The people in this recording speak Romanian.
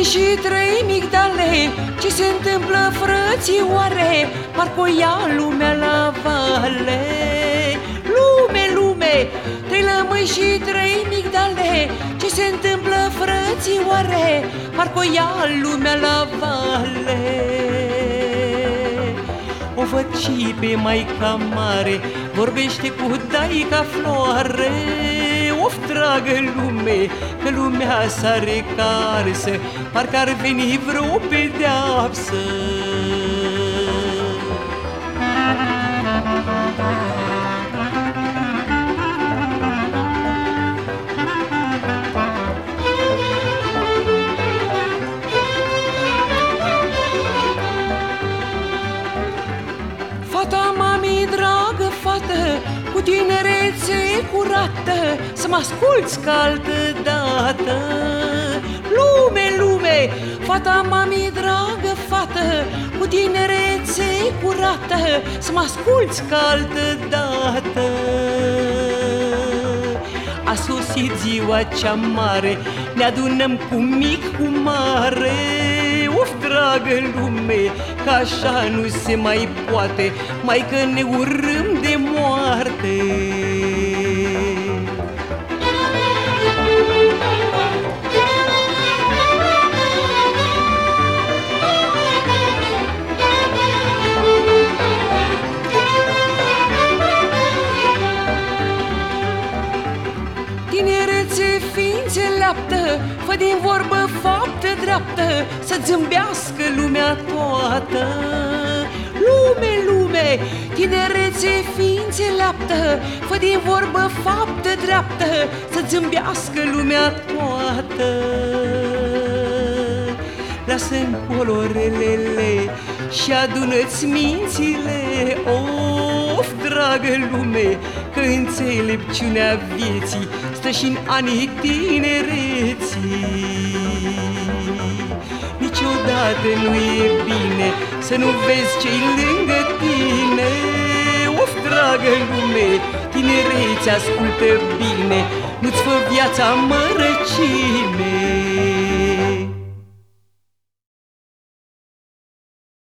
și trei migdale. Ce se întâmplă, frățioare? Parcă o ia lumea la vale. Lume, lume, trei lămâi și trei migdale. Ce se întâmplă, frățioare? Parcă o ia lumea la vale. O văd și pe Maica Mare, vorbește cu Daica Floare. Of, dragă lume, că lumea s-a recarsă, parcă ar veni vreo pedeapsă. Fata mami, dragă fată, cu tinerețe curată, să mă asculți ca altădată. Lume, lume, fata mami, dragă fată, cu tinerețe curată, să mă asculți ca altădată. A sosit ziua cea mare, ne adunăm cu mic, cu mare. Of, dragă lume, că așa nu se mai poate, mai că ne urâm de moarte. Tinerețe, ființe leaptă, fă din vorbă faptă dreaptă, să zâmbească lumea toată. Lume, lume, tinerețe, ființe leaptă, fă din vorbă faptă dreaptă, să zâmbească lumea toată. Lasă încolo relele și adună-ți mințile. Of, dragă lume, că înțelepciunea vieții stă și-n anii tinereții. Niciodată nu e bine să nu vezi ce-i lângă tine. Of, dragă lume, tinerețea, ascultă bine, nu-ți fă viața mărăcine.